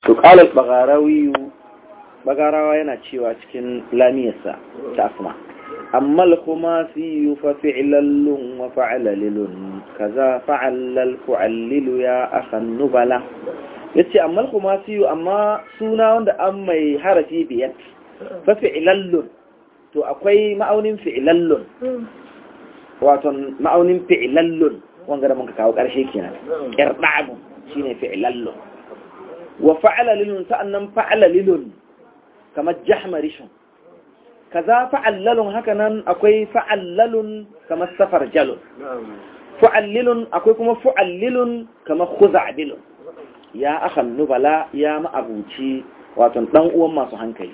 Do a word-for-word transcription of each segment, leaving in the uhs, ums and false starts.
to qala al-bagharawi bagarawa yana cewa cikin lamiyarsa ta asma amma al-khumasi fa fi'lallun wa fa'lalun kaza fa'allal fu'allilu ya akhan nubala yace amma al-khumasi amma suna wanda an mai harafi biyat fa fi'lallun to akwai ma'aunin fi'lallun wato ma'aunin fi'lallun wanga da muka kawo karshe kenan irda'u shine fi'lallun wa fa'lalun sa'annan fa'lalun kamar jahmarishun kaza fa'allalun haka nan akwai fa'allalun kamar safar jalun fa'allilun akwai kuma fa'allilun kamar khuza'bilun ya akhan nubala ya ma'abuci wato dan uwan masu hankali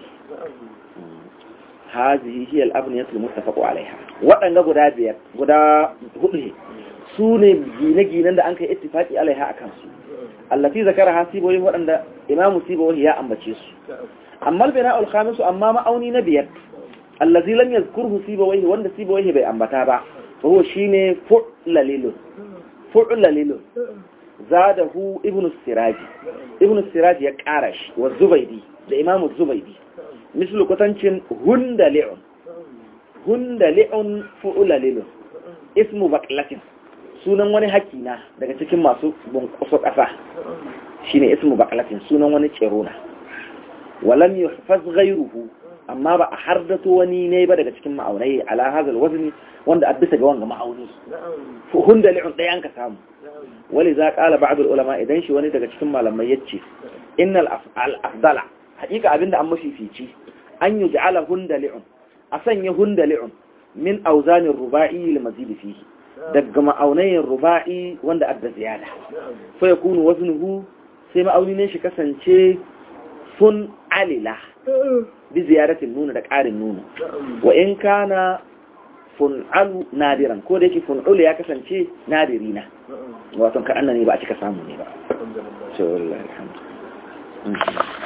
hazihi hiya al-abniyatu al-muttafaqu alaiha wadanga guda biyar guda hudu su ne gine-ginen da an kai ittifaqi alaiha akan su allati zakaraha sibawi wadanda imamu sibawi ya ambace su amma al-bina al-khamis amma ma'auni na biyar allazi lam yazkurhu sibawayhi wanda sibawayhi bai ambata ba huwa shine fu'lalilun fu'lalilun zadahu ibnu siraji ibnu siraji ya kara shi wa zubaydi da imamu zubaydi mislu kutancin hundali'un hundali'un fu'lalilun ismu baqlatin sunan wani hakina daga cikin masu bunkuso kasa shine ismu baqlatin sunan wani cerona walam yuhfaz ghayruhu amma ba a hardato wani ne ba daga cikin ma'aunai ala hazal wazni wanda a bisa ga wanga ma'auni hunda li'un ɗaya an ka samu wali za ƙala ba'adul ulama idan shi wani daga cikin malamai yace innal afdala haƙiƙa abinda an mafifici an yi ja'ala hunda li'un a sanya hunda li'un min auzanin ruba'i lil mazid fihi daga ma'aunayin ruba'i wanda adda ziyada fa yakunu waznuhu sai ma'auni ne shi kasance fun alila bi ziyaratin nuna da ƙarin nuna wa in kana fun'alu nadiran ko da yake fun'ulu ya kasance nadirina wato ka annani ba a cika samu ne ba.